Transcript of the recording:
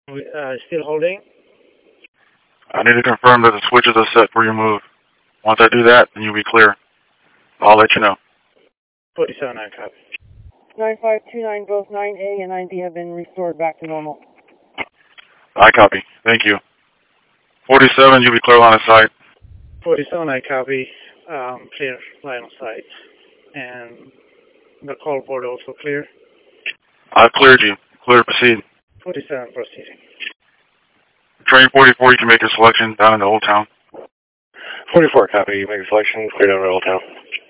Still holding. I need to confirm that the switches are set for your move. Once I do that, then you'll be clear. I'll let you know. 47, I copy. 9529, both 9A and 9B have been restored back to normal. I copy. Thank you. 47, you'll be clear line of sight. 47, I copy. Clear line of sight. And the call board also clear. I've cleared you. Clear to proceed. 47, proceeding. Train 44, you can make your selection down in the Old Town. 44, copy. You make a selection, clear down to Old Town.